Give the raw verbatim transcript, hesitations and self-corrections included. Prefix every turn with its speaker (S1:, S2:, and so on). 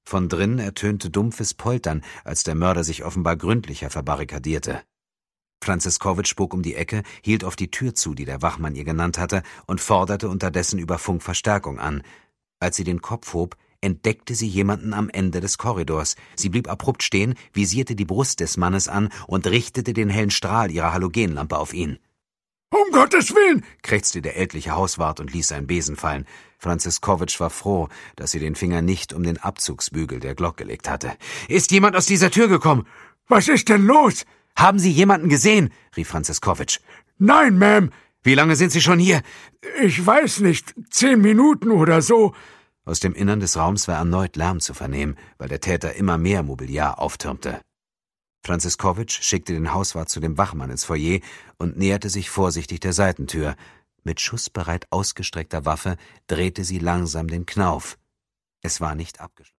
S1: Von drinnen ertönte dumpfes Poltern, als der Mörder sich offenbar gründlicher verbarrikadierte. Franziskowitsch bog um die Ecke, hielt auf die Tür zu, die der Wachmann ihr genannt hatte, und forderte unterdessen über Funk Verstärkung an. Als sie den Kopf hob, entdeckte sie jemanden am Ende des Korridors. Sie blieb abrupt stehen, visierte die Brust des Mannes an und richtete den hellen Strahl ihrer Halogenlampe auf ihn.
S2: »Um Gottes Willen!«
S1: krächzte der ältliche Hauswart und ließ seinen Besen fallen. Franziskowitsch war froh, dass sie den Finger nicht um den Abzugsbügel der Glock gelegt hatte. »Ist jemand aus dieser Tür gekommen?«
S2: »Was ist denn los?«
S1: »Haben Sie jemanden gesehen?« rief Franziskowitsch.
S2: »Nein, Ma'am.«
S1: »Wie lange sind Sie schon hier?«
S2: »Ich weiß nicht, zehn Minuten oder so.«
S1: Aus dem Innern des Raums war erneut Lärm zu vernehmen, weil der Täter immer mehr Mobiliar auftürmte. Franziskowitsch schickte den Hauswart zu dem Wachmann ins Foyer und näherte sich vorsichtig der Seitentür. Mit schussbereit ausgestreckter Waffe drehte sie langsam den Knauf. Es war nicht abgeschlossen.